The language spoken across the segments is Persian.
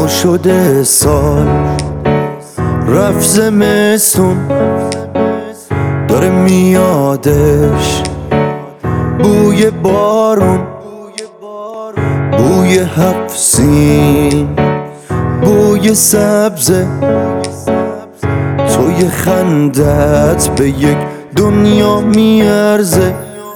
شده سال، رفت زمستون داره میادش، بوی بارون، بوی هفت سین، بوی سبزه، توی خندت به یک دنیا میارزه.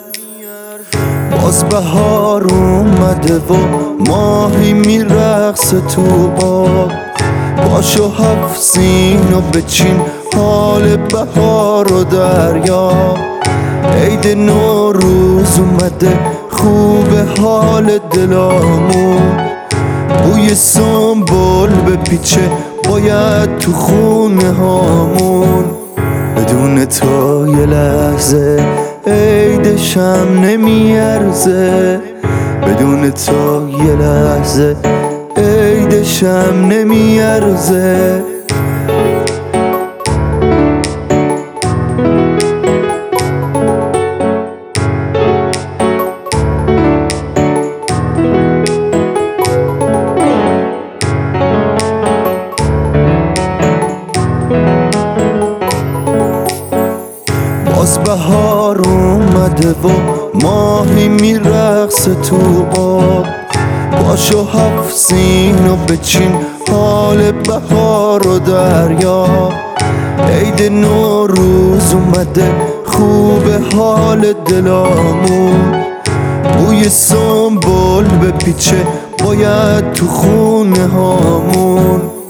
باز بهار اومده و ماهی میرقصه تو آب، باشو هفت سین و بچین حال بهار و دریا. عید نوروز اومده خوب حال دلامون، بوی سنبل به پیچه باید تو خونه هامون. بدون تو یه لحظه عیدشم نمیارزه، بدون تو یه لحظه عیدشم نمیارزه. باز بهار اومده و ماهی میرقصه تو آب، باشو هفت سین و بچین حال بهار و دریا. عید نوروز اومده خوب حال دلامون، بوی سنبل به پیچه باید تو خونه هامون.